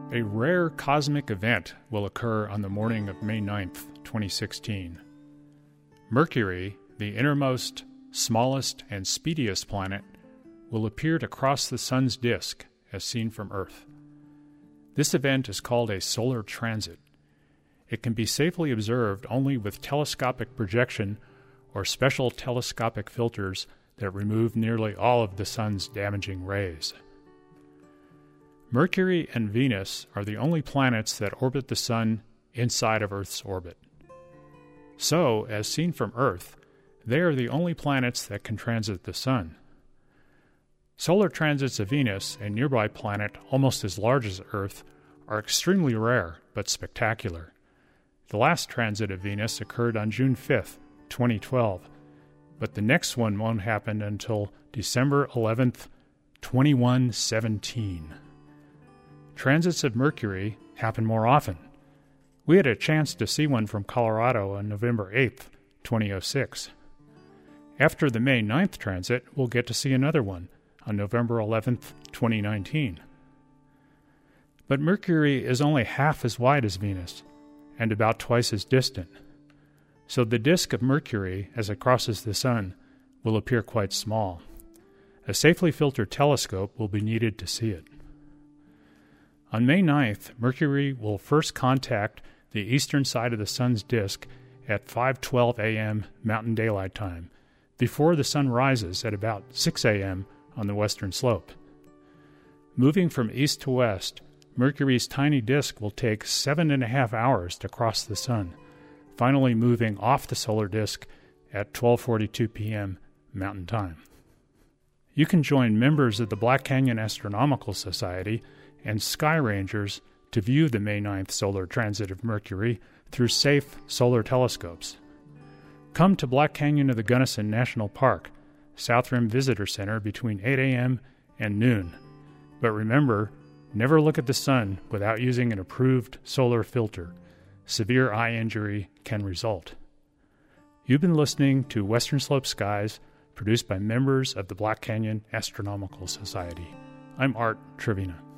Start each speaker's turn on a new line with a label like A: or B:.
A: A rare cosmic event will occur on the morning of May 9th, 2016. Mercury, the innermost, smallest, and speediest planet, will appear to cross the Sun's disk as seen from Earth. This event is called a solar transit. It can be safely observed only with telescopic projection or special telescopic filters that remove nearly all of the Sun's damaging rays. Mercury and Venus are the only planets that orbit the Sun inside of Earth's orbit. So, as seen from Earth, they are the only planets that can transit the Sun. Solar transits of Venus, a nearby planet almost as large as Earth, are extremely rare but spectacular. The last transit of Venus occurred on June 5th, 2012, but the next one won't happen until December 11th, 2117. Transits of Mercury happen more often. We had a chance to see one from Colorado on November 8th, 2006. After the May 9th transit, we'll get to see another one on November 11th, 2019. But Mercury is only half as wide as Venus and about twice as distant. So the disk of Mercury, as it crosses the Sun, will appear quite small. A safely filtered telescope will be needed to see it. On May 9th, Mercury will first contact the eastern side of the Sun's disk at 5:12 a.m. Mountain Daylight Time, before the Sun rises at about 6 a.m. on the western slope. Moving from east to west, Mercury's tiny disk will take 7.5 hours to cross the Sun, finally moving off the solar disk at 12:42 p.m. Mountain Time. You can join members of the Black Canyon Astronomical Society and Sky Rangers to view the May 9th solar transit of Mercury through safe solar telescopes. Come to Black Canyon of the Gunnison National Park, South Rim Visitor Center between 8 a.m. and noon. But remember, never look at the Sun without using an approved solar filter. Severe eye injury can result. You've been listening to Western Slope Skies, produced by members of the Black Canyon Astronomical Society. I'm Art Trevina.